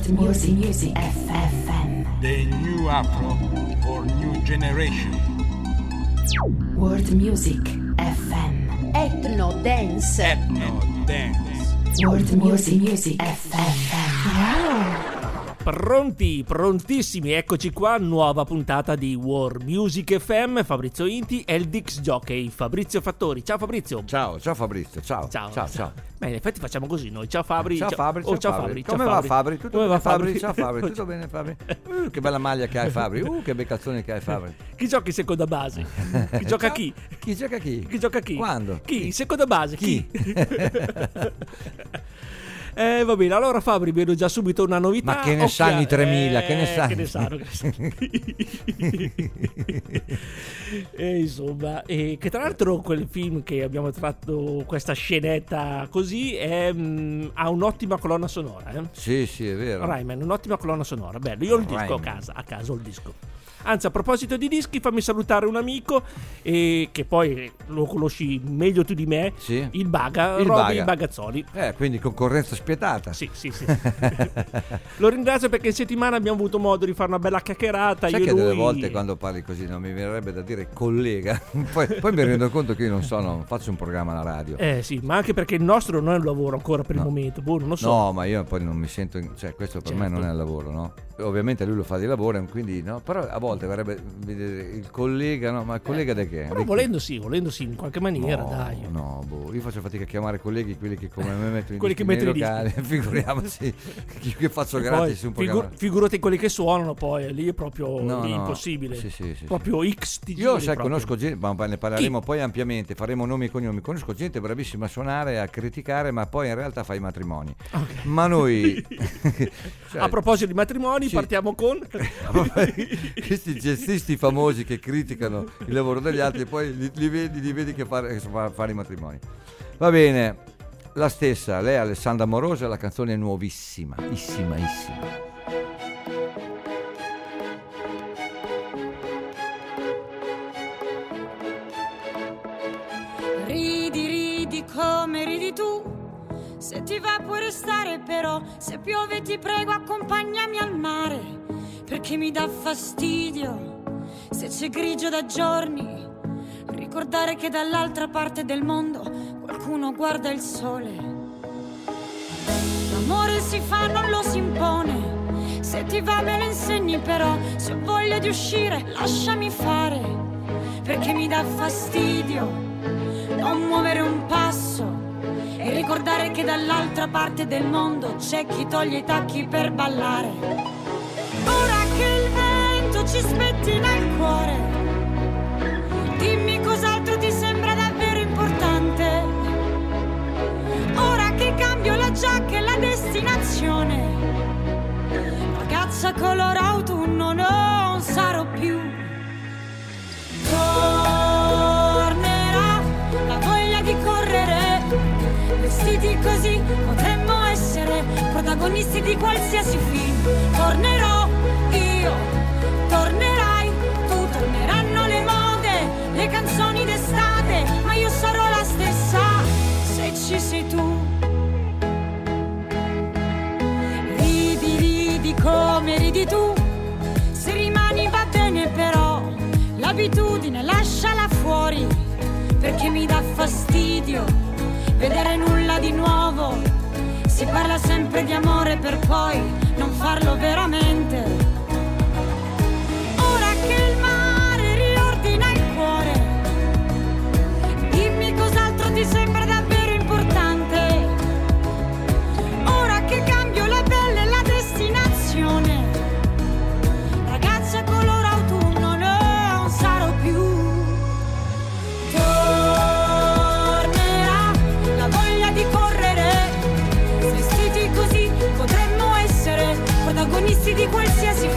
Music FM. The new Afro for new generation. World Music FM. Ethno Dance. Ethno Dance. World Music FM. Wow. Pronti, prontissimi, eccoci qua, nuova puntata di World Music FM. Fabrizio Inti e il Dix Jockey Fabrizio Fattori. Ciao Fabrizio. Ciao Fabrizio, ciao. Beh, in effetti facciamo così noi. Ciao Fabri. Ciao Fabri. Ciao Fabri. Come va Fabri? Tutto bene Fabri? Ciao Fabri, tutto bene Fabri? Che bella maglia che hai Fabri. Che bei calzoni che hai Fabri. Chi gioca in seconda base? Chi gioca chi? Chi gioca chi? Chi gioca chi? Quando? Chi? In seconda base? Chi? Va bene, allora Fabri, vedo già subito una novità. Ma che ne sanno i 3000? Che ne sanno? Che ne sanno? E insomma, che tra l'altro quel film che abbiamo tratto, questa scenetta così, ha un'ottima colonna sonora. Sì, è vero. Rayman, un'ottima colonna sonora. Bello, io ho il disco a casa ho il disco. Anzi, a proposito di dischi, fammi salutare un amico che poi lo conosci meglio tu di me, sì. il Roby Bagazzoli. Quindi concorrenza spietata. Sì. Lo ringrazio perché in settimana abbiamo avuto modo di fare una bella chiacchierata. Sai io che e lui... delle volte quando parli così non mi verrebbe da dire collega, poi mi rendo conto che io non faccio un programma alla radio. Sì, ma anche perché il nostro non è un lavoro ancora per il momento, non lo so. No, ma io poi non mi sento, cioè questo per me non è il lavoro, no? Ovviamente lui lo fa di lavoro, quindi no, però a volte vorrebbe vedere il collega, no? Ma il collega di che? Però volendo sì, in qualche maniera, dai. No, io faccio fatica a chiamare colleghi quelli che come me mettono in quelli che dischi mettono nei locali, figuriamoci che faccio gratis un programma. Figurati quelli che suonano, poi lì è proprio impossibile. Sì. Proprio XTG. Io conosco gente, ma ne parleremo poi ampiamente, faremo nomi e cognomi. Conosco gente bravissima a suonare, a criticare, ma poi in realtà fa i matrimoni. Okay. Ma noi a proposito di matrimoni, partiamo con questi gestisti famosi che criticano il lavoro degli altri e poi li vedi che fare i matrimoni. Va bene, la stessa, lei è Alessandra Morosa, la canzone è nuovissima. Ridi come ridi tu. Se ti va puoi restare, però se piove ti prego accompagnami al mare, perché mi dà fastidio se c'è grigio da giorni ricordare che dall'altra parte del mondo qualcuno guarda il sole. L'amore si fa, non lo si impone, se ti va me lo insegni, però se ho voglia di uscire lasciami fare, perché mi dà fastidio non muovere un passo e ricordare che dall'altra parte del mondo c'è chi toglie i tacchi per ballare. Ora che il vento ci spettina il cuore, dimmi cos'altro ti sembra davvero importante. Ora che cambio la giacca e la destinazione, ragazza color autunno non sarò più. Tornerà la voglia di correre, vestiti così potremmo essere protagonisti di qualsiasi film. Tornerò io, tornerai tu, torneranno le mode, le canzoni d'estate, ma io sarò la stessa se ci sei tu. Ridi come ridi tu, se rimani va bene, però l'abitudine lasciala fuori, perché mi dà fastidio vedere nulla di nuovo. Si parla sempre di amore per poi non farlo veramente. Ora che il mare riordina il cuore, dimmi cos'altro ti sembra davvero importante. Ora che cambio la pelle e la destinazione, ragazza color autunno non sarò più. Protagonisti di qualsiasi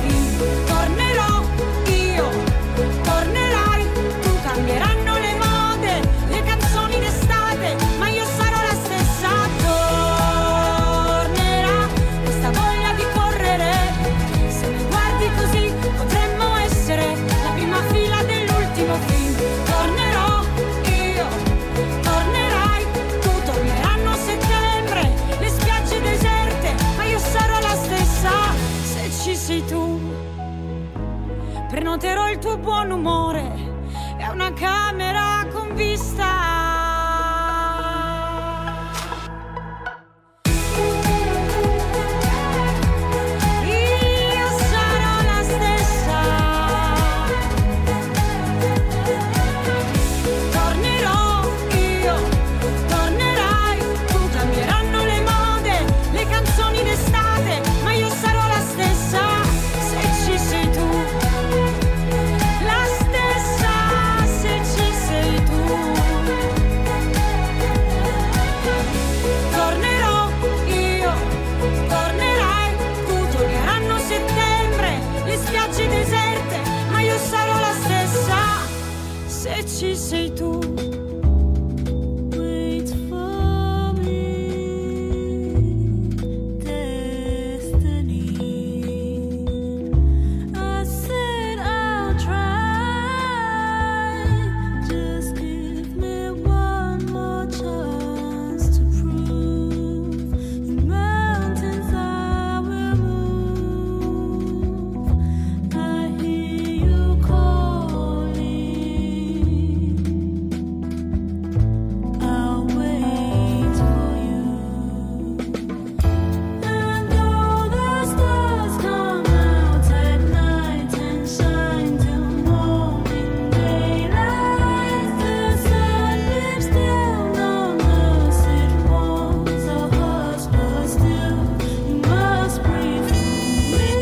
ci sei tu. Wait for me, destiny. I said I'll try, just give me one more chance to prove in mountains I will move. I hear you calling, I'll wait for you. And though the stars come out at night and shine till morning daylight, the sunbeams still on us, it warms our hearts, but still you must breathe through me.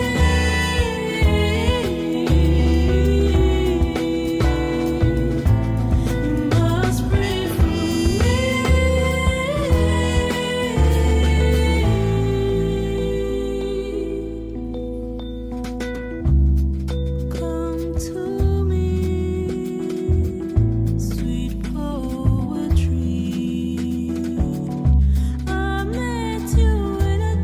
You must breathe through me. Come to me, sweet poetry. I met you in a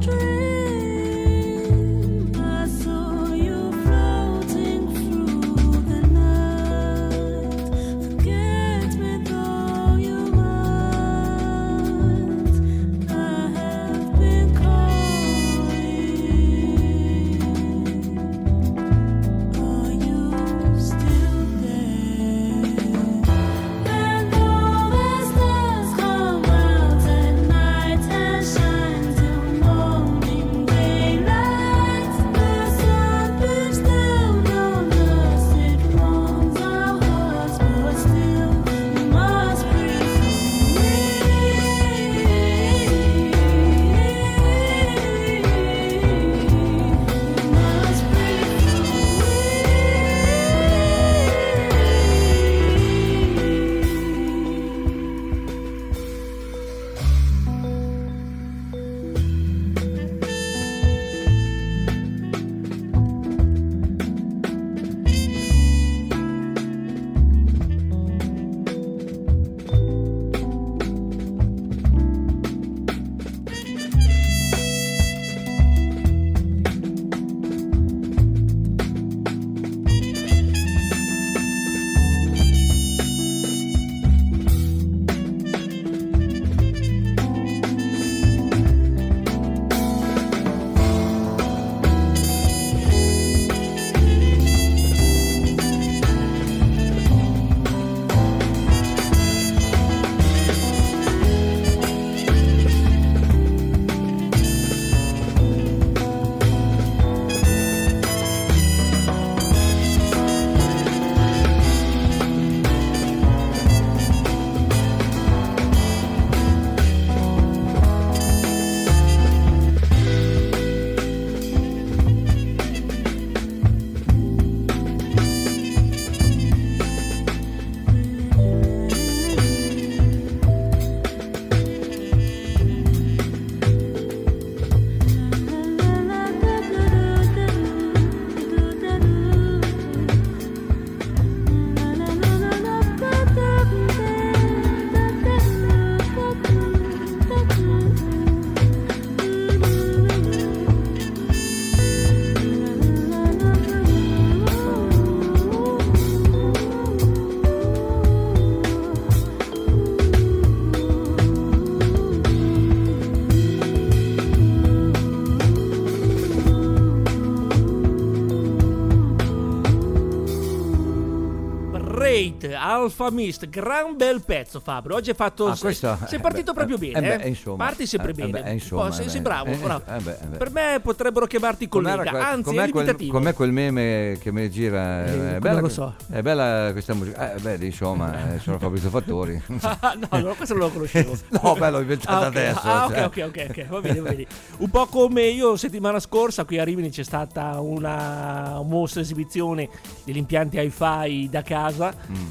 dream. I saw you floating through the night. Forget me though you might. I have been calling. Are you still there? And all the stars come out at night and shine till morning daylight. The sunbeams down on us, it warms our hearts, but still you must breathe through me. You must breathe Alfa Mist, gran bel pezzo Fabio. Oggi hai fatto questo, sei partito proprio bene, insomma, parti sempre bene. Insomma, sei bravo, bravo. beh. Per me potrebbero chiamarti collega, anzi è limitativo. Com'è quel meme che mi gira? È bella, non lo so. È bella questa musica. Insomma, sono Fabrizio Fattori. No, questo non lo conoscevo. No, l'ho inventata adesso. Ok, va bene. Un po' come io settimana scorsa qui a Rimini c'è stata una mostra esibizione degli impianti hi-fi da casa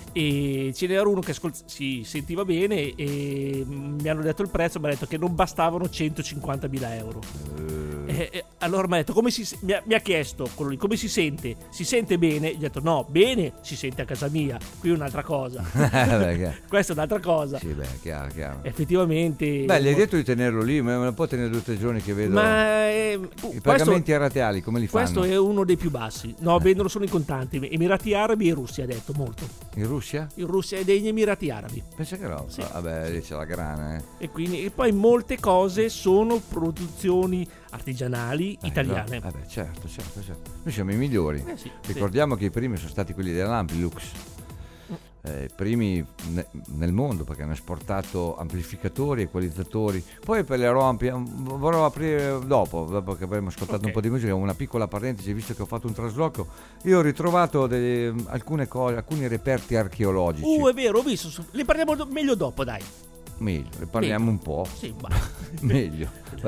e ce n'era uno che si sentiva bene e mi hanno detto il prezzo, mi hanno detto che non bastavano 150.000 euro. Allora mi ha detto mi ha chiesto quello lì, come si sente? Si sente bene? Gli ho detto no, bene si sente a casa mia, qui è un'altra cosa. Questa è un'altra cosa. Sì, beh, chiaro. Effettivamente. Beh, gli hai detto di tenerlo lì, ma non può tenere 2 o 3 giorni che vedo. Ma i pagamenti erariali come li fanno? Questo è uno dei più bassi. No, vendono solo in contanti. Emirati Arabi e Russia, ha detto molto. In Russia? In Russia e degli Emirati Arabi. Pensa che roba. Sì. Vabbè, lì c'è la grana, E poi molte cose sono produzioni artigianali italiane. Vabbè, certo. Noi siamo i migliori. Sì, Ricordiamo che i primi sono stati quelli dell'Amplilux. I primi nel mondo, perché hanno esportato amplificatori, equalizzatori. Poi per le rompi vorrò aprire dopo che avremo ascoltato un po' di musica, una piccola parentesi, visto che ho fatto un trasloco. Io ho ritrovato alcune cose, alcuni reperti archeologici. È vero, ho visto. Ne parliamo meglio dopo, dai. Meglio, ne parliamo un po'. Sì, Meglio.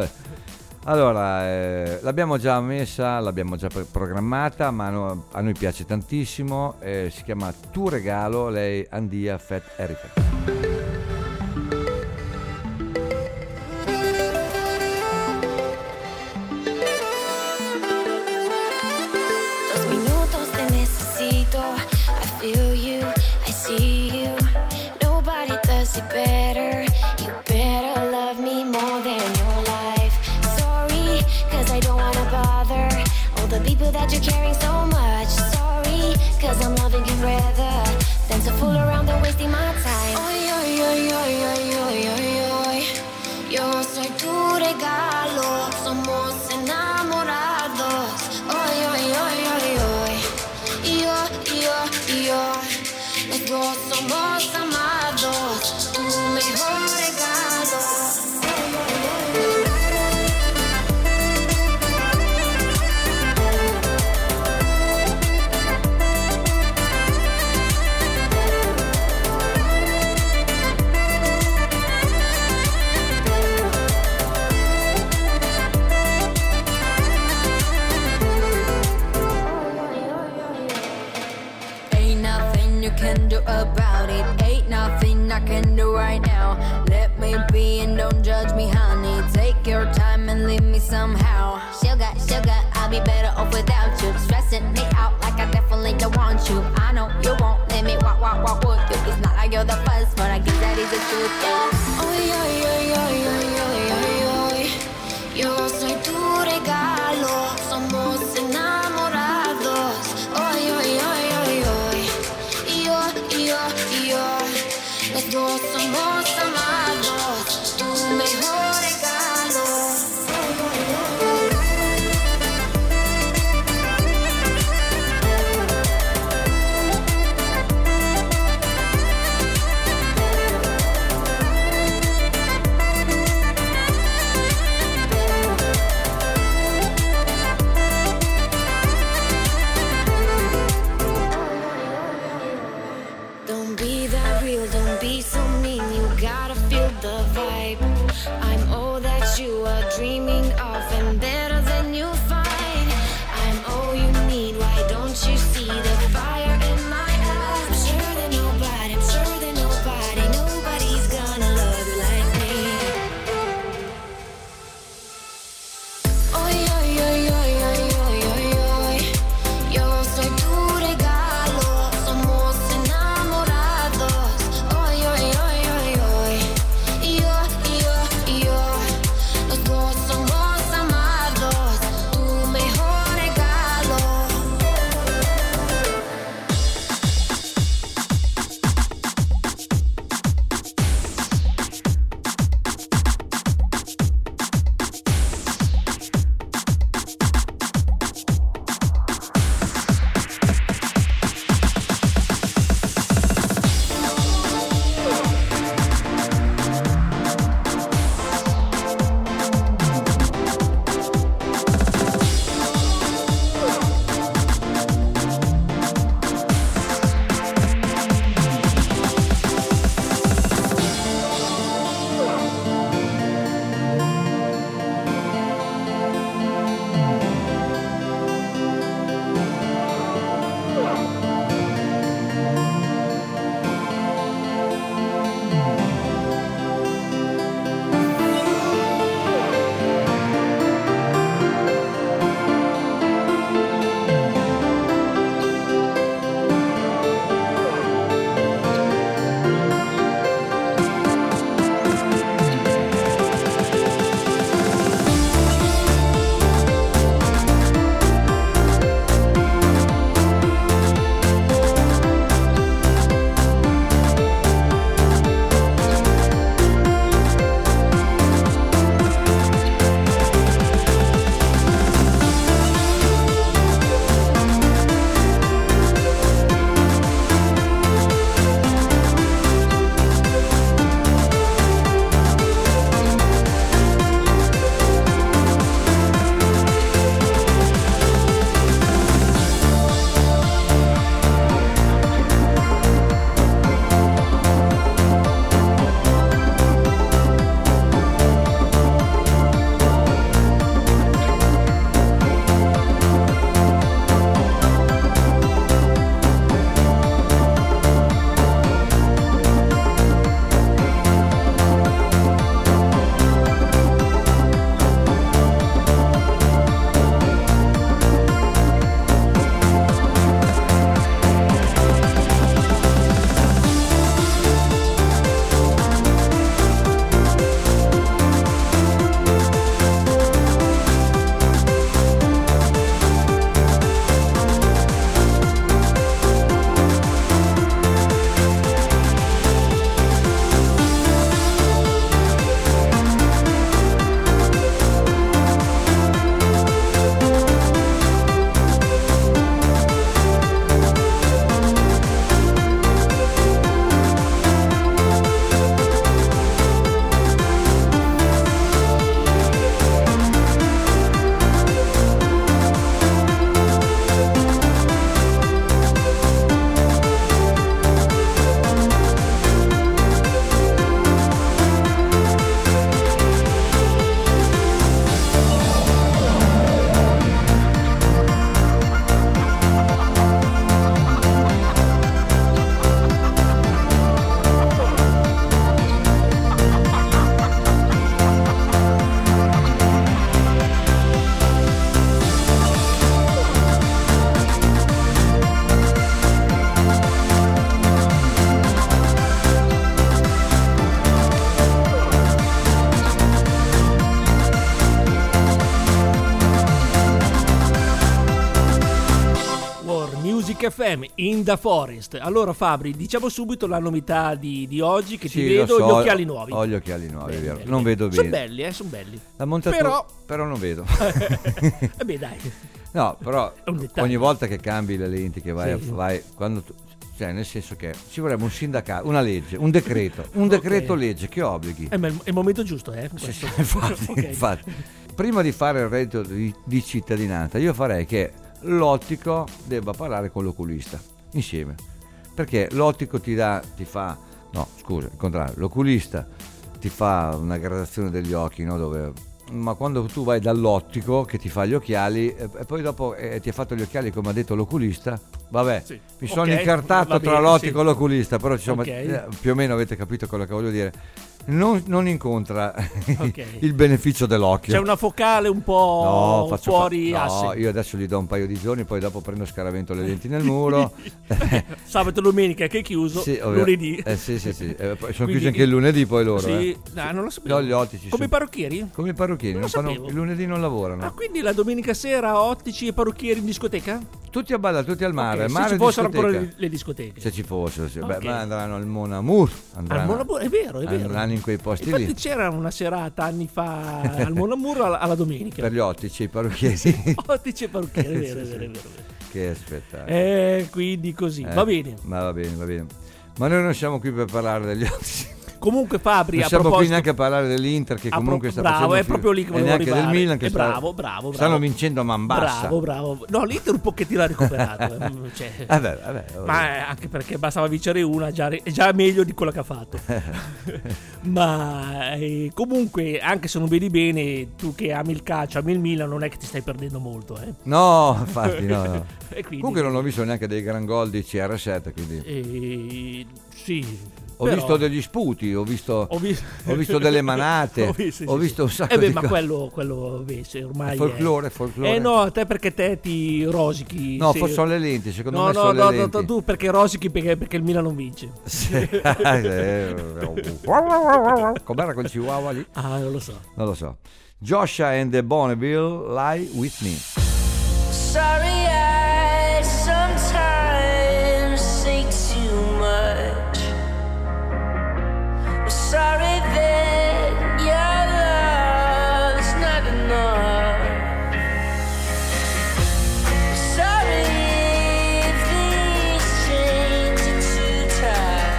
Allora, l'abbiamo già messa, l'abbiamo già programmata, ma a noi piace tantissimo. Si chiama Tu Regalo, lei Andia Fat Erika. 2 minutos te necesito. I feel you, I see you. Nobody does it better. You better love me more than your life. Sorry, cause I don't wanna bother all the people that you're caring so much. Sorry, cause I'm loving you rather than to fool around and wasting my time. Oy, oy, oy, oy, oy, oy, oy, oy. Yo soy tu regalo, somos enamorados. Oy, oy, oy, oy, oy. Yo, los dos somos amados. Tu mejor regalo. You can do about it. Ain't nothing I can do right now. Let me be and don't judge me, honey. Take your time and leave me somehow. Sugar, I'll be better off without you. Stressing me out like I definitely don't want you. I know you won't let me walk with you. It's not like you're the first, but I guess that is the truth. Oy, oy, oy, oy, oy, oy, oy, oy. Yo soy tu regalo, somos enamorados. Oy, oy, oy, oy, oy. Yo, los dos somos amados. Tu mejor regalo. Don't be that real, don't be so mean. You gotta feel the vibe. I'm all that you are dreaming of and better than you find. I'm all you need, why don't you see the fire in my eyes? I'm sure that nobody's gonna love you like me. Oy, oy, oy, oy, oy, oy, oy, oy. Yo soy tu regalo, somos enamorados. Oy, oy, oy, oy, oy. Yo, los dos somos amados. Tu Music FM in The Forest. Allora Fabri, diciamo subito la novità di oggi, che Sì, ti vedo, lo so, gli occhiali nuovi. Ho gli occhiali nuovi, è vero. Bene, Non vedo Sono bene. belli, sono belli. La montatura, però non vedo. Beh dai. No, però È un dettaglio. ogni volta che cambi le lenti, che vai, Sì. vai quando cioè nel senso che ci vorrebbe un sindacato, una legge, un decreto legge che obblighi. Ma è il momento giusto, Sì, questo. sì, infatti, Ok. infatti. Prima di fare il reddito di cittadinanza, io farei che l'ottico debba parlare con l'oculista insieme, perché l'ottico il contrario, l'oculista ti fa una gradazione degli occhi, no? Ma quando tu vai dall'ottico che ti fa gli occhiali e poi dopo ti ha fatto gli occhiali come ha detto l'oculista, vabbè, Sì. mi sono Ok, incartato va tra bene, l'ottico sì. e l'oculista, però insomma, Ok. più o meno avete capito quello che voglio dire. Non incontra Ok. il beneficio dell'occhio. C'è una focale un po' faccio fuori no, asse. io adesso gli do un paio di giorni, poi dopo prendo scaravento le lenti nel muro. Sabato e domenica che è chiuso, Sì, lunedì. sì. Poi sono Quindi- chiusi anche il lunedì poi loro. Sì, no, non lo sapevo. No, gli ottici Come i sono- parrucchieri? Come i parrucchieri, Non non lo fanno, sapevo. il lunedì non lavorano. Ah, quindi la domenica sera ottici e parrucchieri in discoteca? Tutti a balla, tutti al mare. Ok, mare se e ci fossero discoteca. ancora le discoteche. Se ci fossero, sì. Ok. Beh, ma andranno al Mon Amour. È vero. Andranno in quei posti Infatti lì. c'era una serata anni fa al Mon Amour alla domenica. Per gli ottici, i parrucchieri. Ottici e parrucchieri, è vero, Sì, è vero, sì. è vero. Che spettacolo. Quindi così, va bene. Ma va bene. Ma noi non siamo qui per parlare degli ottici. Comunque Fabri, Non a siamo qui proposito... neanche a parlare dell'Inter che comunque sta bravo, facendo è proprio lì che e volevo neanche arrivare. del Milan che È bravo. stanno vincendo a man bassa. Bravo. No, l'Inter un pochettino ha recuperato. Cioè, Vabbè. ma anche perché bastava vincere una, è già meglio di quella che ha fatto. Ma comunque, anche se non vedi bene, tu che ami il calcio, ami il Milan, non è che ti stai perdendo molto. No, infatti no. E quindi, Comunque non ho visto neanche dei gran gol di CR7, quindi sì. ho però- visto degli sputi, ho visto delle manate, Ho visto un sacco di ma cose. quello se ormai Folklore. no, a te perché te ti rosichi. No, se- sono le lenti, secondo No, me sono le lenti. tu perché rosichi perché il Milan non vince. Sì. Com'era quel chihuahua lì? Ah, non lo so. Non lo so. Joshua and the Bonneville, Lie With Me. Sorry, I sometimes say too much. I'm sorry that your love's not enough. I'm sorry if these chains are too tight.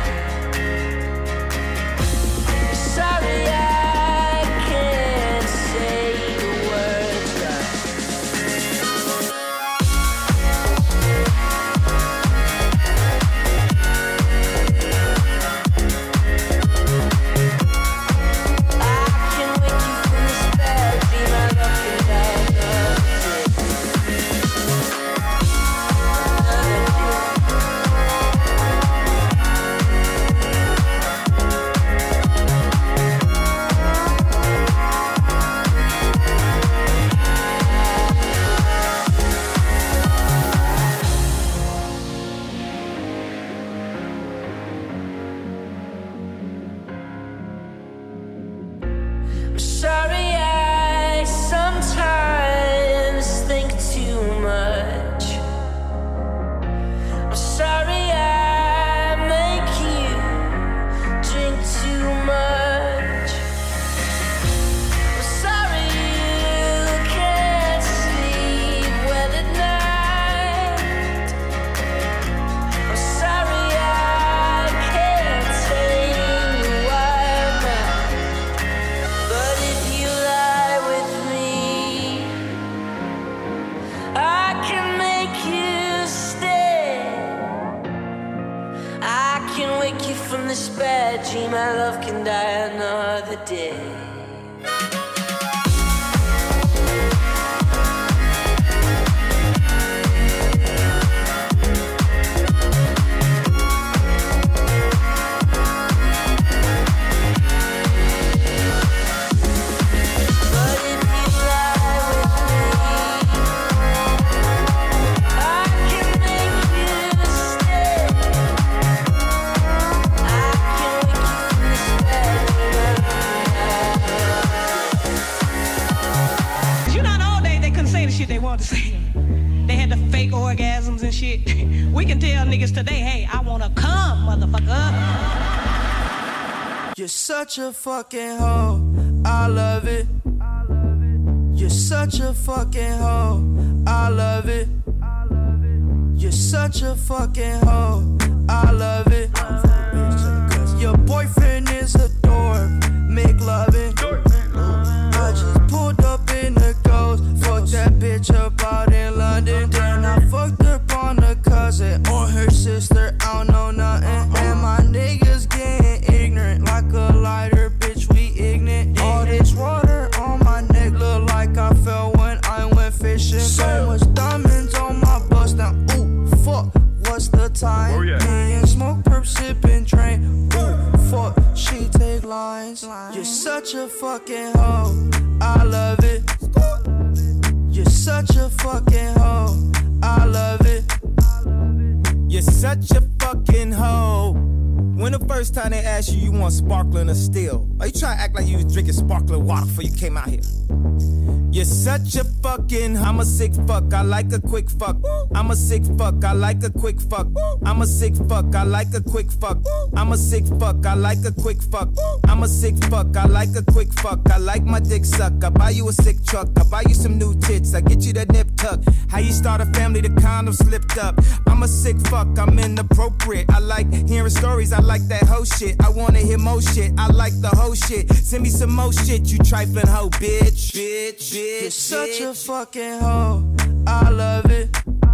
I'm sorry I can't say the words right. I'm sorry, I sometimes think too much. I'm sorry, I make you drink too much. I'm sorry you can't sleep well at night. I'm sorry I can't tame your wild mind. But if you lie with me, I can make you stay. I can wake you from this bad dream. My love can die another day. But if you lie with me, I can make you stay. I can wake you from this bed. You're such a fucking hoe, I love it. You're such a fucking hoe, I love it. You're such a fucking hoe, I love it. Your boyfriend is a dork, make loving. I just pulled up in the Ghost, fucked that bitch up out in London. Then I fucked up on a cousin or her sister, I don't know nothing. And my niggas getting ignorant like a lighter, bitch, we ignorant. All this water on my neck look like I fell when I went fishing. So much diamonds on my bust now, ooh, fuck, what's the time? Oh, yeah. Me and smoke, perp, sipping, train, ooh, fuck, she take lines. You're such a fucking hoe, I love it. You're such a fucking hoe, I love it. You're such a fucking hoe. When the first time they asked you, you want sparkling or still? Or you try to act like you was drinking sparkling water before you came out here? You're such a fucking, I'm a sick fuck, I like a quick fuck. I'm a sick fuck, I like a quick fuck. I'm a sick fuck, I like a quick fuck. I'm a sick fuck, I like a quick fuck. I'm a sick fuck, I like a quick fuck. I like my dick suck, I buy you a sick truck. I buy you some new tits, I get you that nip tuck. How you start a family, the condom slipped up. I'm a sick fuck, I'm inappropriate. I like hearing stories, I like that hoe shit. I wanna hear more shit, I like the whole shit. Send me some more shit, you trifling hoe, bitch. You're such a fucking hoe, I love it.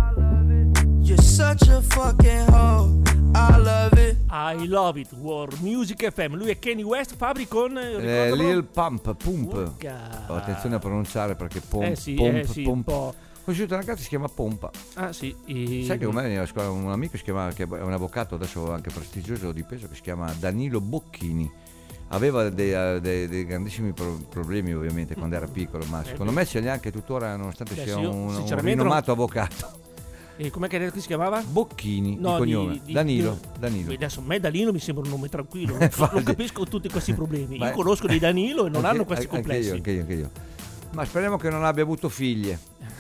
You're such a fucking hoe, I love it. I love it, World Music FM. Lui è Kanye West, Fabri con Lil Pump. Urca. Oh, attenzione a pronunciare perché pomp, sì, pomp. un po'. Ho conosciuto una ragazza che si chiama Pompa. Ah sì. Sai che con me veniva a scuola un amico che si chiama, che è un avvocato adesso anche prestigioso di peso, che si chiama Danilo Bocchini. Aveva dei grandissimi problemi ovviamente quando era piccolo, ma secondo me ce li ha anche tuttora nonostante sia un rinomato avvocato. E com'è che si chiamava? Bocchini, di cognome. Danilo. Adesso a me Danilo mi sembra un nome tranquillo, non capisco tutti questi problemi. Io conosco dei Danilo e non hanno questi complessi. Anche io. Ma speriamo che non abbia avuto figlie.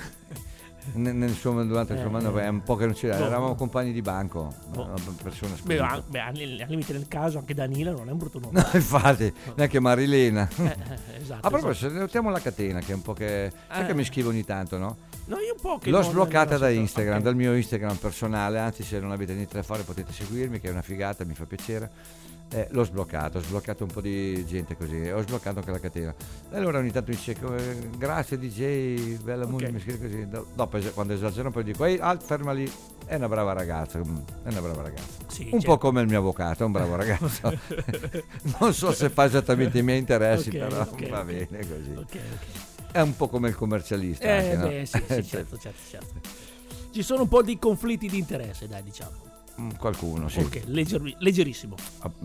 Durante il suo anno è un po' che non c'era, eravamo compagni di banco, una persona spenta. Al limite nel caso anche Danila non è un brutto nome. No, infatti, neanche Marilena. Esatto. A proposito, notiamo la catena che è un po' che sai che mi scrivo ogni tanto, no? No, io un po' che l'ho non sbloccata da so. Instagram, Okay. dal mio Instagram personale, anzi se non avete niente da fare potete seguirmi, che è una figata, mi fa piacere. L'ho sbloccato un po' di gente così, ho sbloccato anche la catena. E allora ogni tanto mi dice grazie DJ, bella musica, mi scrive così. Dopo quando esagero poi dico ferma lì, è una brava ragazza. Sì, un po' come il mio avvocato, è un bravo ragazzo. Non so se fa esattamente i miei interessi, però va bene così. Okay. È un po' come il commercialista anche, no? Sì, certo. Ci sono un po' di conflitti di interesse, dai, diciamo. Qualcuno, sì. Ok, leggerissimo.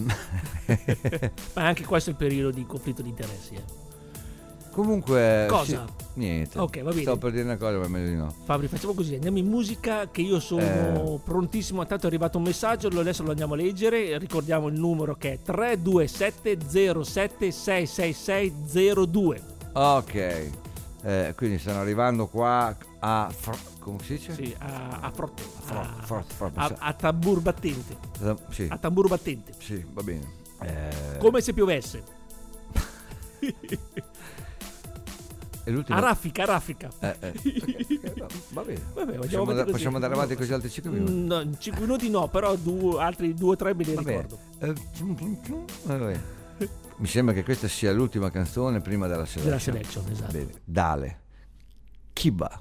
Ma anche questo è il periodo di conflitto di interessi. Comunque cosa? Sì, niente. Ok, va bene. Stavo per dire una cosa, ma è meglio di no. Fabri, facciamo così, andiamo in musica che io sono prontissimo. Tanto è arrivato un messaggio, adesso lo andiamo a leggere. Ricordiamo il numero che è 327 07 66602. Ok. Quindi stanno arrivando qua a come si dice? Sì, a frotte. A A tambur battente. Sì. A tamburo battente. Sì, va bene. Come se piovesse. E l'ultimo? A raffica. No, va bene. Vabbè, possiamo andare avanti così altri 5 minuti? No, 5 minuti no, però altri 2 o 3 me li ricordo. Vabbè. Mi sembra che questa sia l'ultima canzone prima della selection. Esatto. Bene. Dale. Kiba.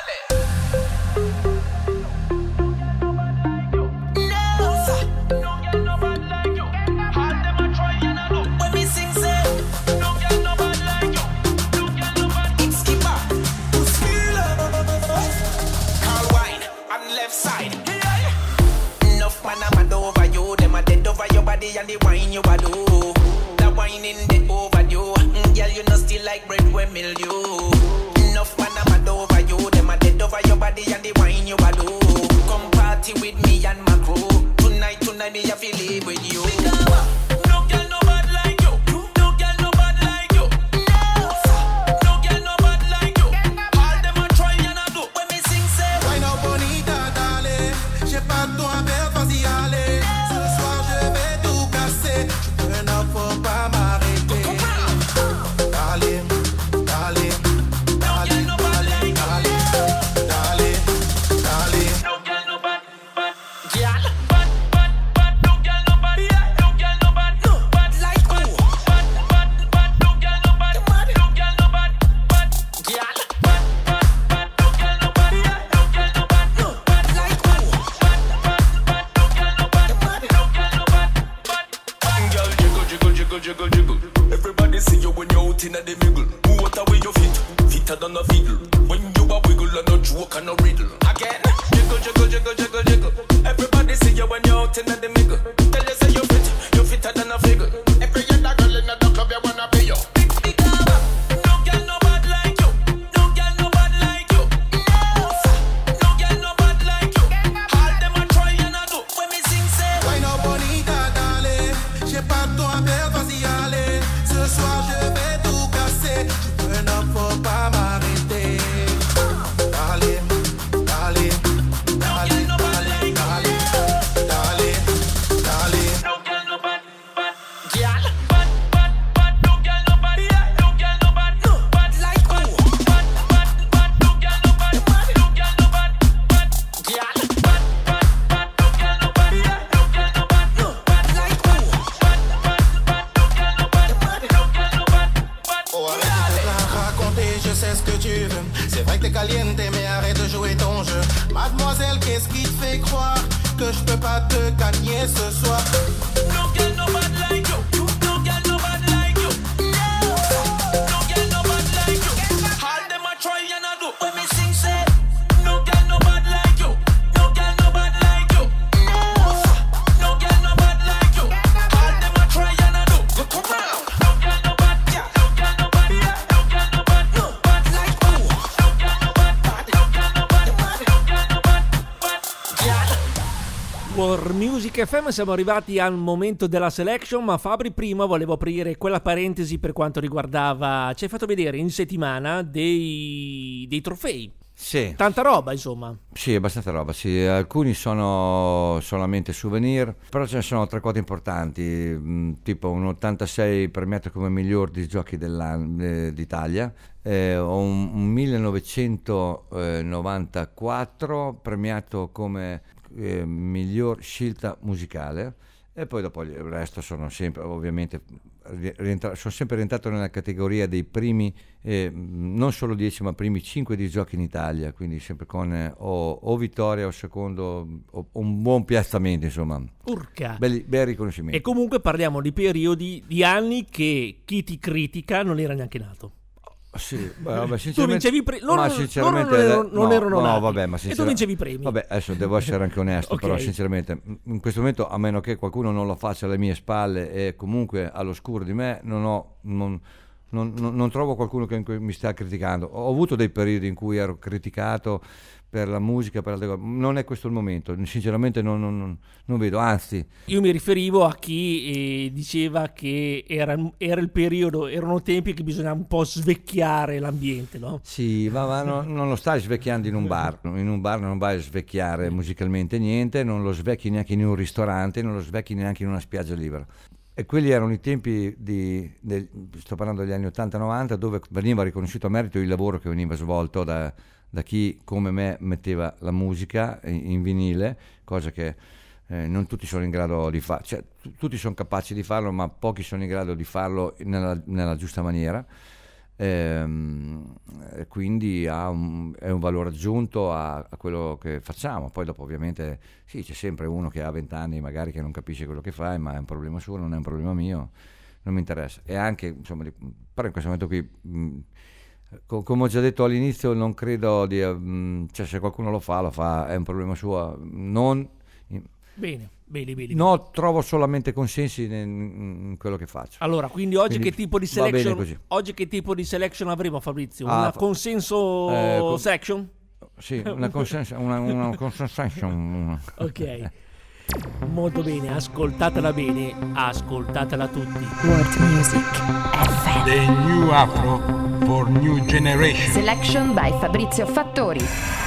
And the wine you a do, the wine in the overdue. Girl, you know still like bread when mildew. Enough man a mad over you, them a dead over your body and the wine you a do. Come party with me and my crew. Tonight me have to live with you. No girl no bad like you. No girl no bad like you. No girl no bad like you. All them a try and a do when me sing say. Wine up bonita, dale. J'ai pas de temps à perdre, vas-y allez. Ce soir je vais tout casser. Je turn up for jiggle, jiggle, jiggle. Everybody see you when you're out in the middle. What away your feet, fitter than a fiddle. When you a wiggle and no joke and no riddle. Again, jiggle, jiggle, jiggle, jiggle, jiggle. Everybody see you when you're out in the middle. Tell you say you're fitter than a figure. Every other girl in the club you wanna be yo. Big girl, no girl no bad like you. No girl no bad like you. No girl no bad like you. All them a try and a do. When me sing say, why no bonita dale, j'ai pas de temps à perdre, vas-y allez. Ce soir je vais tout casser. Je veux un homme, faut pas m'arrêter. Allez, allez, allez, allez, allez, allez, allez. no girl no bad, bad, girl. Bad, bad, bad, no girl no bad, no girl no bad, no bad like who? Bad, bad, bad, no girl no bad, no girl no bad, bad, girl. Bad, bad, bad, no girl no bad, no girl no bad, no bad like who? Bad, bad, bad, no girl no bad, no girl no bad, bad, Oh, arrête de te raconter, je sais ce que tu veux. C'est vrai que t'es caliente, mais arrête de jouer ton jeu. Mademoiselle, qu'est-ce qui te fait croire que je peux pas te gagner ce soir? no girl no bad like you. No girl no bad like you. No girl no bad like you. All them a try and a do. When me sing say, no girl no bad like you. No girl no bad like you. No girl no bad like you. All them a try and a do. Come on. No girl no bad, yeah. No girl no bad, yeah. No girl no bad, no bad like who? No girl no bad, no girl no bad, no girl no bad, bad, yeah. War Music FM, siamo arrivati al momento della selection, ma Fabri prima volevo aprire quella parentesi per quanto riguardava, ci hai fatto vedere in settimana dei trofei, Sì. tanta roba insomma. Sì, abbastanza roba, sì. Alcuni sono solamente souvenir, però ce ne sono tre quote importanti, tipo un 86 premiato come miglior di giochi d'Italia, o un 1994 premiato come miglior scelta musicale, e poi dopo il resto sono sempre ovviamente sono sempre rientrato nella categoria dei primi non solo 10 ma primi 5 di giochi in Italia, quindi sempre con o vittoria o secondo o un buon piazzamento, insomma. Urca. Bei riconoscimenti. E comunque parliamo di periodi, di anni che chi ti critica non era neanche nato. Sì, vabbè, Tu vincevi ma sinceramente non erano nati. vabbè, ma e tu vincevi premi. Vabbè, adesso devo essere anche onesto, Ok. però sinceramente in questo momento, a meno che qualcuno non lo faccia alle mie spalle e comunque all'oscuro di me, non trovo qualcuno che mi sta criticando. Ho avuto dei periodi in cui ero criticato per la musica, per altre cose. Non è questo il momento, sinceramente non vedo, anzi. Io mi riferivo a chi diceva che era il periodo, erano tempi che bisognava un po' svecchiare l'ambiente, no? Sì, ma non lo stai svecchiando in un bar non vai a svecchiare musicalmente niente, non lo svecchi neanche in un ristorante, non lo svecchi neanche in una spiaggia libera. E quelli erano i tempi sto parlando degli anni 80-90, dove veniva riconosciuto a merito il lavoro che veniva svolto da chi come me metteva la musica in vinile, cosa che non tutti sono in grado di fare, cioè tutti sono capaci di farlo, ma pochi sono in grado di farlo nella giusta maniera. Quindi è un valore aggiunto a quello che facciamo. Poi dopo ovviamente sì, c'è sempre uno che ha 20 anni magari che non capisce quello che fa, ma è un problema suo, non è un problema mio, non mi interessa. E anche insomma, però in questo momento qui come ho già detto all'inizio, non credo cioè se qualcuno lo fa, è un problema suo. Bene. No, trovo solamente consensi in quello che faccio. Allora, quindi oggi che tipo di selection avremo, Fabrizio? Una consenso section? Sì, una consenso section. Ok. Molto bene, ascoltatela tutti. World Music FM. The new Afro for new generation. Selection by Fabrizio Fattori.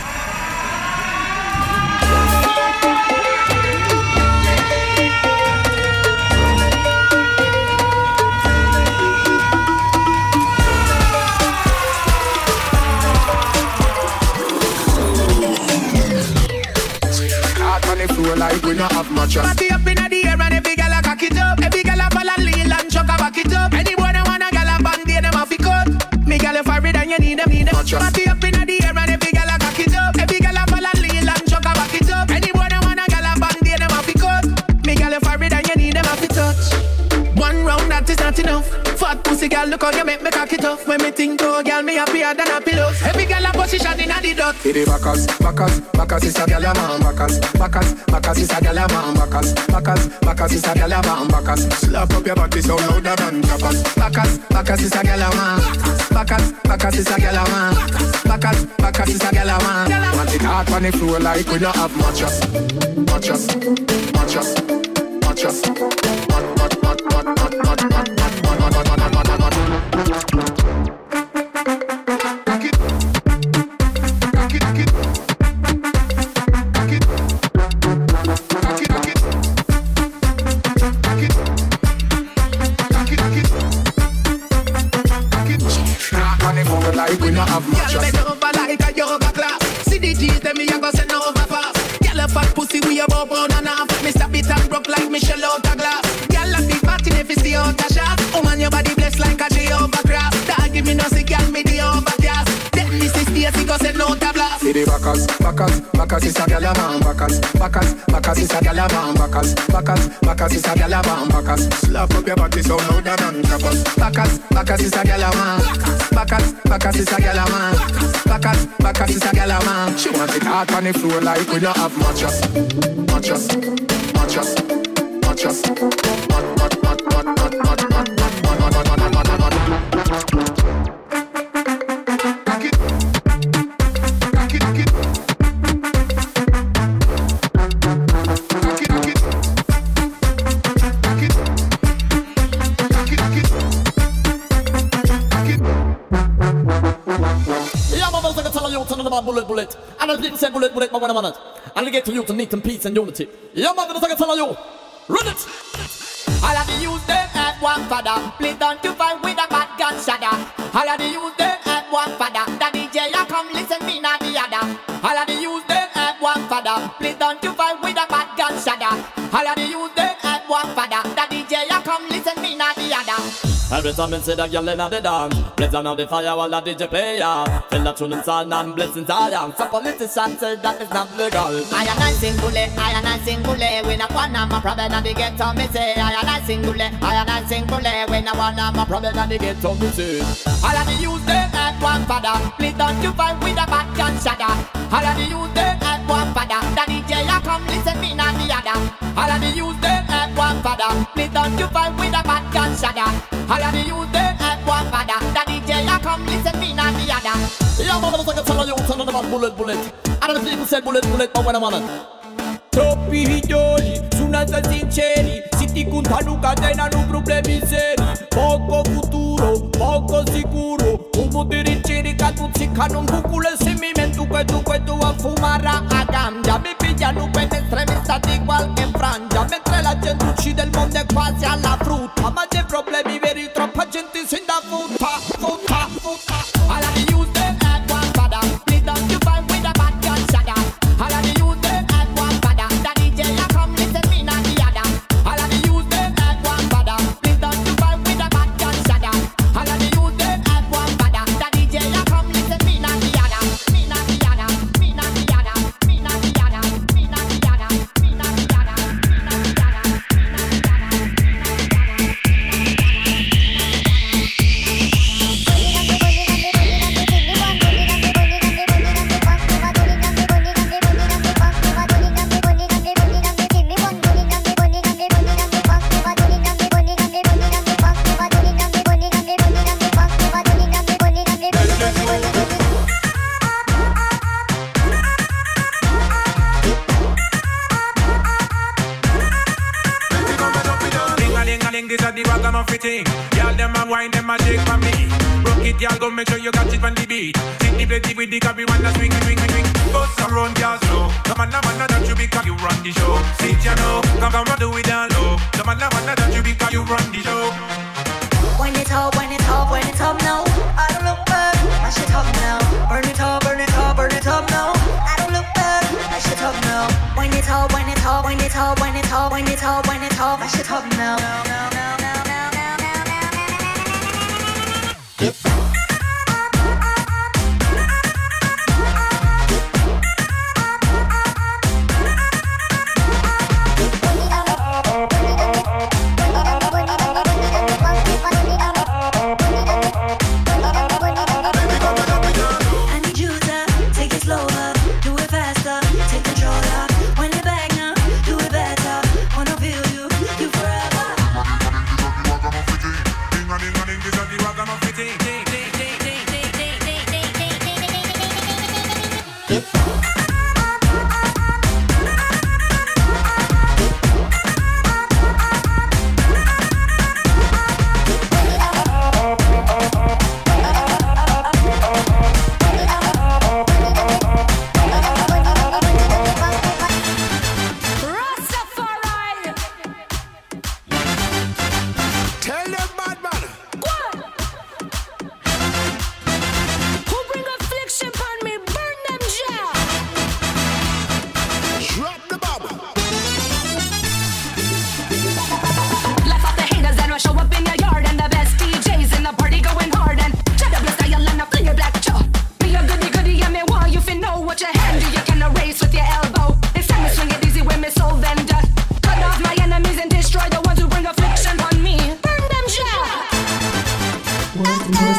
Like we not have much. Party up in the air and every gal a cock it up. Every gal a fall and lean and chuck a back it up. Any boy that wanna gal a band, they them a fi cut. Me gal a fire and you need them. Party up in the air and every gal a cock it up. Every gal a fall and lean and chuck a back it up. Any boy that wanna gal a band, they them a fi cut. Me gal a fire and you need them a fi touch. One round that is not enough. Fat pussy girl, look how you make me cock it off. When me think oh girl, me happier than a pillow. Every girl a position in a the dot. Hit the backers, backers, backers is a girl a man. Backers, backers, backers is a girl a man. Backers, backers, backers is a girl a man. Backers, slap up your body so louder than clappers. Backers, backers is a girl a man. Backers, backers is a girl a man. Backers, backers is a girl a man. Want it hard on the floor like we don't have mattress. Mattress, mattress, mattress. Like we not have much. Girl, bend over like a yoga class. See the G's, them me a go send over fast. Girl, a fat pussy, we a bow brown and half. Me stop it and broke like Michelle out a glass. Girl, a big Martin if you see out a shot. Oh man, your body blessed like a Jehovah cross. Dog give me no sick, girl, me the overcast. Then me 60 years, he go send out a blast. See the backers, backers, backers is a girl a man. Backers, backers, backers is a girl a man. Backers, backers, backers is a girl a man. Backers, slap up your body so louder than clappers. Backers, backers is a girl a man. Backers, backers is a girl a man. Backers, backers is a girl a man. She want it hard on the floor like we don't have mattress. Mattress, mattress, mattress. Bullet, and I didn't say bullet, but 1 minute. And I get to you to need some peace and unity. Yeah, man, I'm gonna tell you. Run it! All of the use them at one father. Please don't you fight with a bad gun shudder. All of the use them at one father. The DJ ya come listen me not the other. All of the use them at one father. Please don't you fight with a bad gun shudder. All of the use them at one father. The DJ ya come listen me not the other. Every time I see the girl in the dance, blaze on the fire while the DJ play. Fill the tune inside and blessings I am. Some politicians say that is not legal. I am not single, I am not single. When I want my problem and they get on me say I am not single, I am not single. When I want my problem and they get on me say all of the use them at one father. Please don't you fight with a bad gun shudder. All of the use them at one father. The DJ ya come listen me not the other. All of the use them at one father. Please don't you fight with a bad gun shudder. All of the use them at one father. The DJ ya come listen me not the other. Yeah, man, I'm gonna tell you something about bullet. And the people say bullet, but when I'm on it. Troppi idoli, su una sinceri. Si ti contano catena non problemi seri. Poco futuro, poco sicuro. Un potere in cerca, tu ziccano un cuculo e se mi mento questo a fumare a ganja. Mi pigliano per estremista di qualche frangia. Mentre la gente uccide il mondo è quasi alla frutta. Ma c'è problemi veri, troppa gente si da futta. All of the use them at one father. Please don't you fight with a bad gun shudder. All of the use them at one father. The DJ ya come listen me not the other. All of the use them at one father. Please don't you fight with a bad gun shudder. All of the use them at one father. The DJ ya come listen me not the other. Me not the other. Me not the other. Me not the other. Me not the other. Me not the other. Me not the other. This is the ragamuffin thing. Y'all them a wine, them a shake for me. Rock it, y'all go make sure you catch it on the beat. Sit the plate with the copy, wanna swing. Bust around, y'all slow. Come on, that you because you run the show. Sit ya know, come on, do it down low. Come on, that you because you run the show. When it's up now. I don't look back, mash it up now. Burn it up now. I don't look back, mash it up now. When it's up, mash it up now.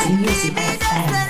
Music FM.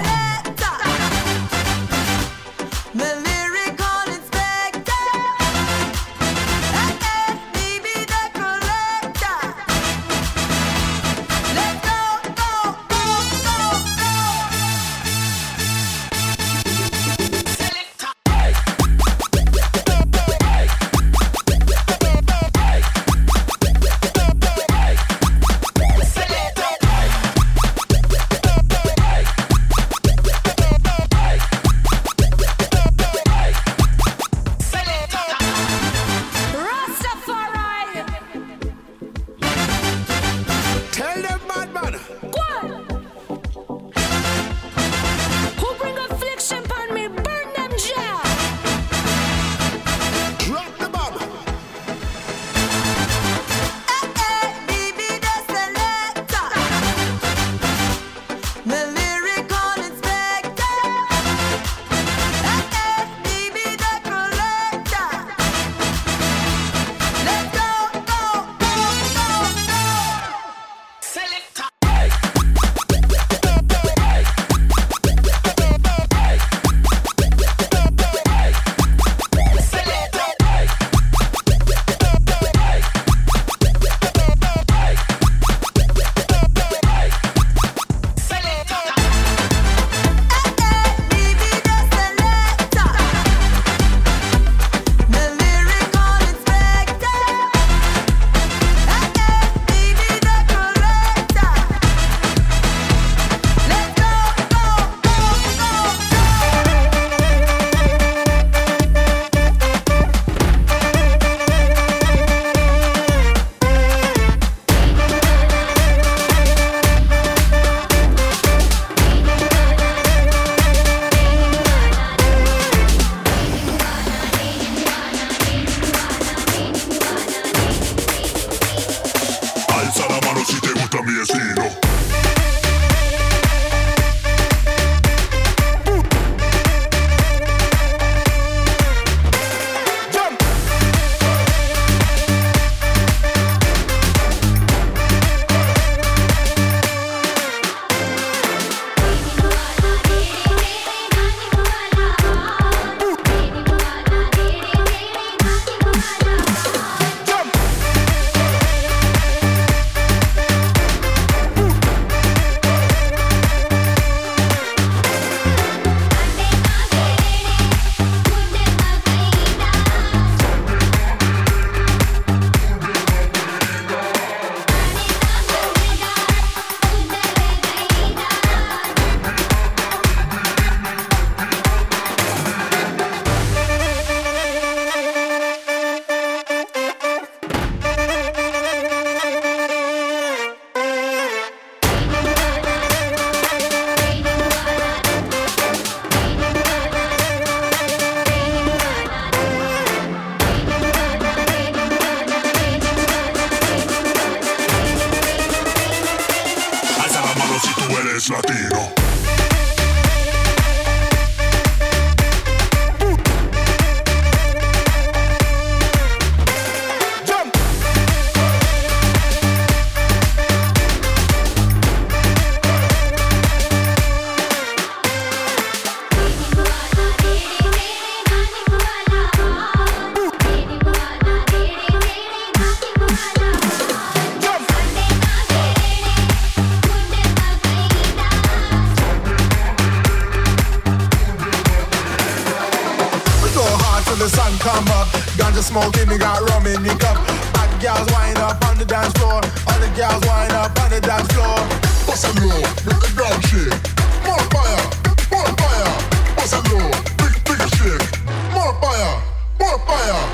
Smoking, me got rum in the cup. Hot gals wind up on the dance floor. Other gals wind up on the dance floor. Bossa low, make the ground shake. More fire, more fire. Bossa low, big shake. More fire, more fire.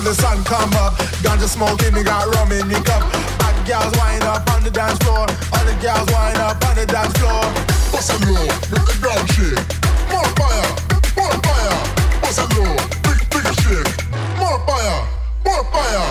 the sun come up. Ganja smoking, me got rum in the cup. Bad girls wind up on the dance floor. All the girls wind up on the dance floor. Bossa low, make the ground shake. More fire, more fire. Bossa low, big shake. More fire, more fire.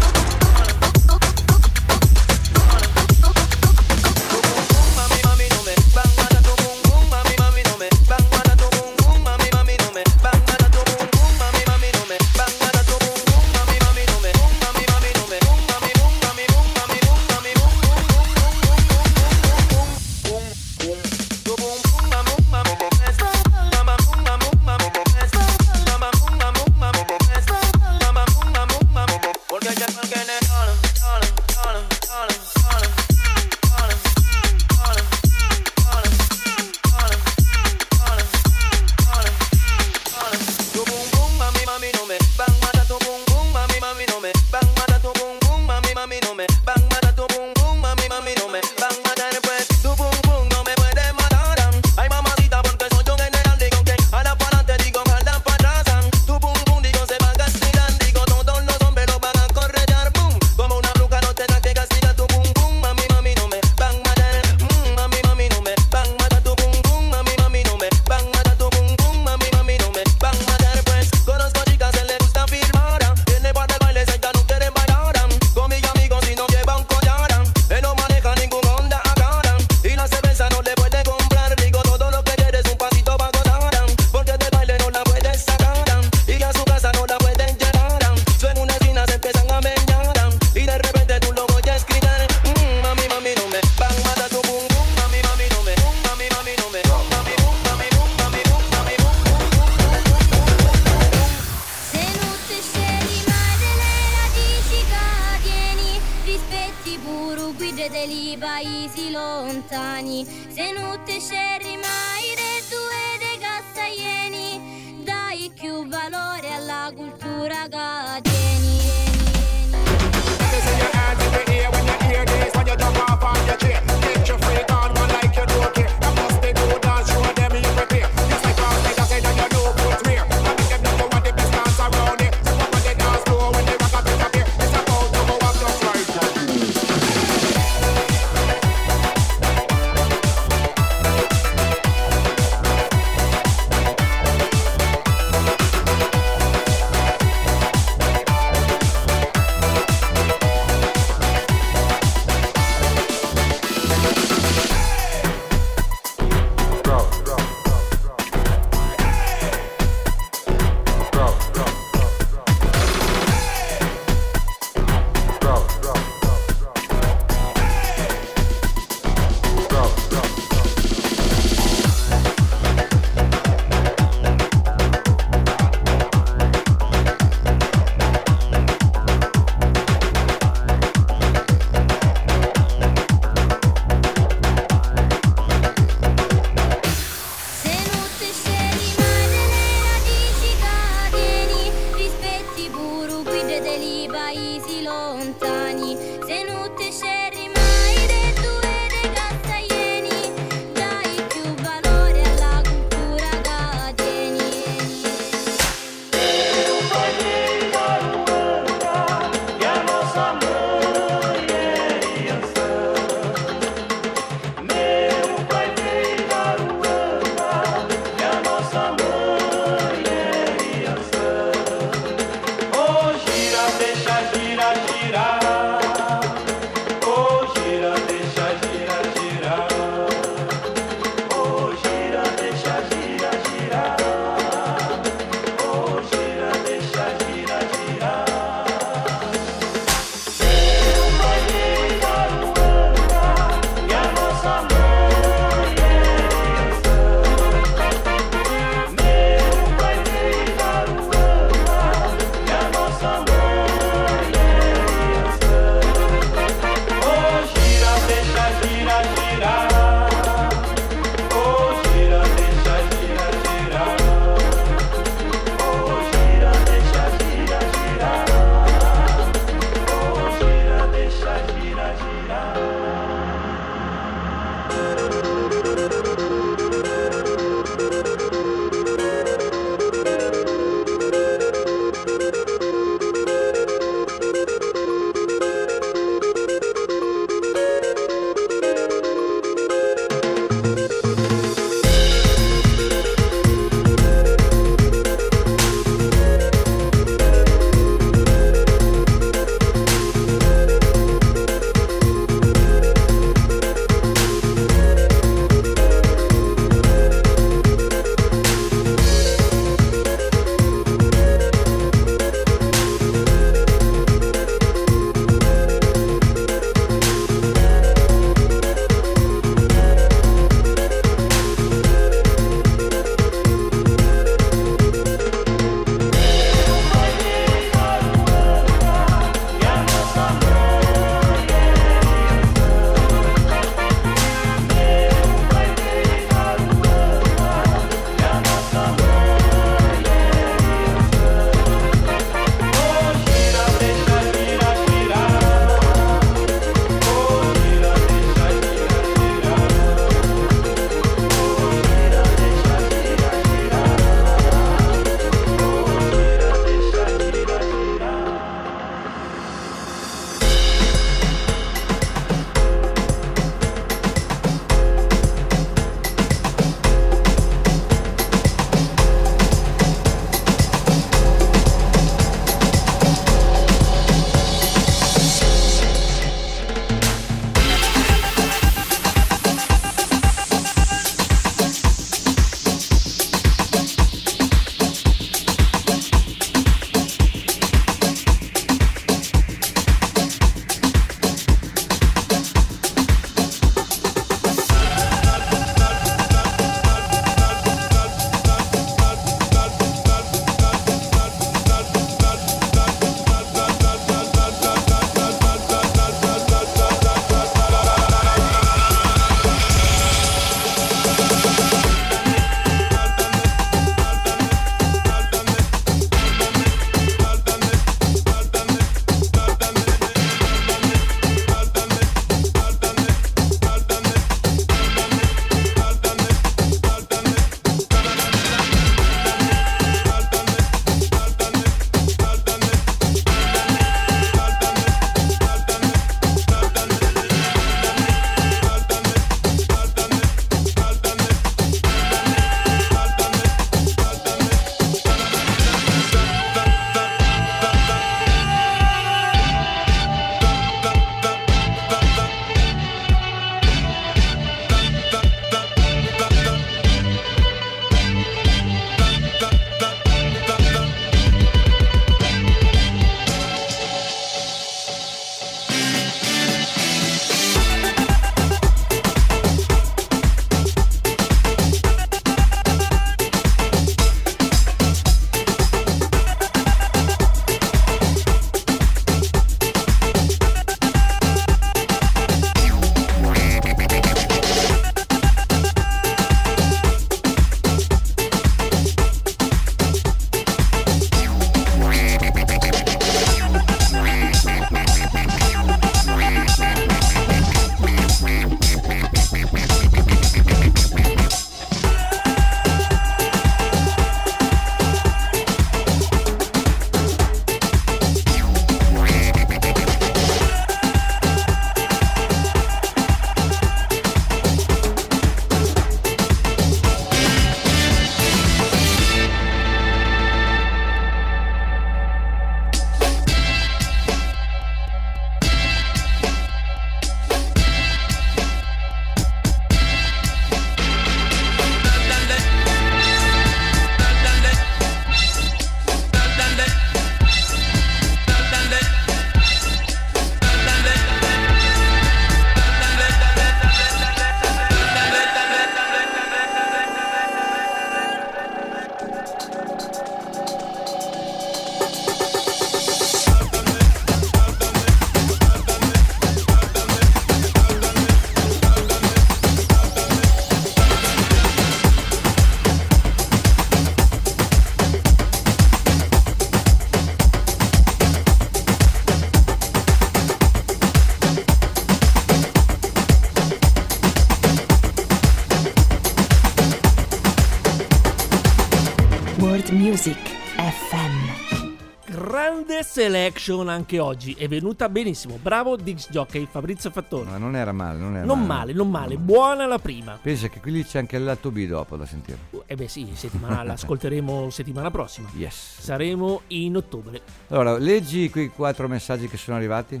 grande selection anche oggi, è venuta benissimo. Bravo Dix Jockey Fabrizio Fattori. Ma non era male, Non male, buona la prima. Pensa che qui c'è anche il lato B dopo da sentire. Sì, l'ascolteremo settimana prossima. Yes. Saremo in ottobre. Allora, leggi quei 4 messaggi che sono arrivati.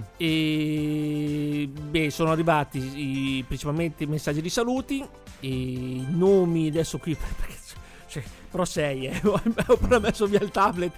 Sono arrivati principalmente messaggi di saluti e nomi adesso qui perché però ho appena messo via il tablet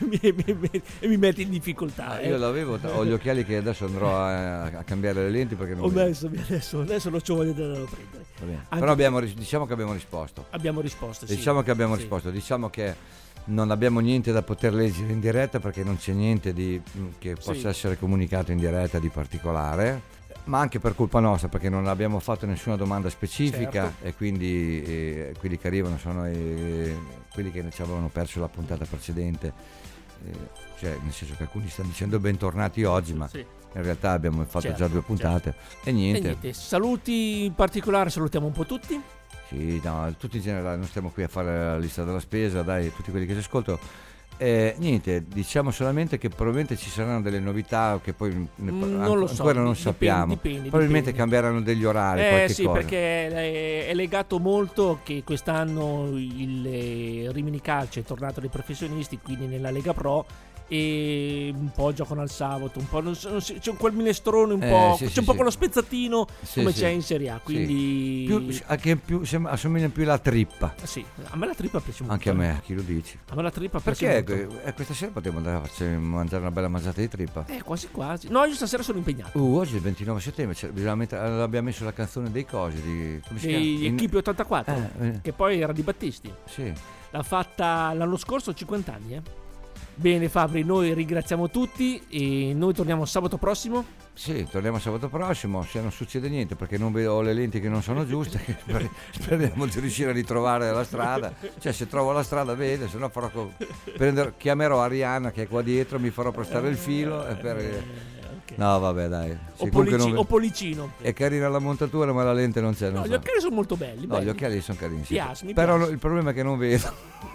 e mi mette in difficoltà. Io l'avevo, ho gli occhiali che adesso andrò a cambiare le lenti perché non ho messo via adesso non c'ho voglia di andarlo a prendere. Però diciamo che abbiamo risposto. Diciamo che abbiamo risposto. Diciamo che non abbiamo niente da poter leggere in diretta perché non c'è niente che possa essere comunicato in diretta di particolare. Ma anche per colpa nostra, perché non abbiamo fatto nessuna domanda specifica, certo. E quindi quelli che arrivano sono quelli che ci avevano perso la puntata precedente, cioè nel senso che alcuni stanno dicendo bentornati oggi, ma in realtà abbiamo fatto già 2 puntate, certo. E niente. Saluti in particolare, salutiamo un po' tutti. Sì, no, tutti in generale, non stiamo qui a fare la lista della spesa, dai, tutti quelli che ci ascoltano. Niente, diciamo solamente che probabilmente ci saranno delle novità che poi non lo so, ancora non sappiamo. Probabilmente cambieranno degli orari. Qualche cosa. Perché è legato molto che quest'anno il Rimini Calcio è tornato dai professionisti, quindi nella Lega Pro, e un po' giocano al sabato, un po' c'è quel minestrone un po', c'è un po' quello spezzatino come c'è in Serie A, quindi assomiglia più alla trippa. Sì, a me la trippa piace molto. Anche a me, chi lo dice? A me la trippa piace molto. Questa sera potremmo andare a mangiare una bella mangiata di trippa. Quasi. No, io stasera sono impegnato. Oggi è il 29 settembre, abbiamo messo la canzone dei cosi come si chiama? Equipe 84, che poi era di Battisti. Sì. L'ha fatta l'anno scorso, 50 anni, Bene Fabri, noi ringraziamo tutti e noi torniamo sabato prossimo. Sì, torniamo sabato prossimo, se non succede niente, perché non vedo le lenti che non sono giuste. Speriamo di riuscire a ritrovare la strada. Cioè, se trovo la strada bene, se no chiamerò Arianna che è qua dietro, mi farò prestare il filo No, vabbè, dai. O Policino. È carina la montatura, ma la lente non c'è. No, gli occhiali sono molto belli. No, gli occhiali sono carini. Sì. Però il problema è che non vedo.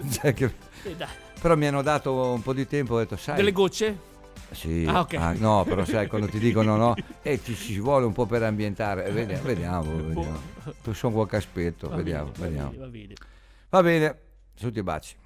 Però mi hanno dato un po' di tempo, ho detto, sai. Delle gocce? Sì. Okay. No, però sai, quando ti dicono no, ci vuole un po' per ambientare. Vediamo. Tu sono qualche aspetto, vediamo. Va bene. Saluti e baci.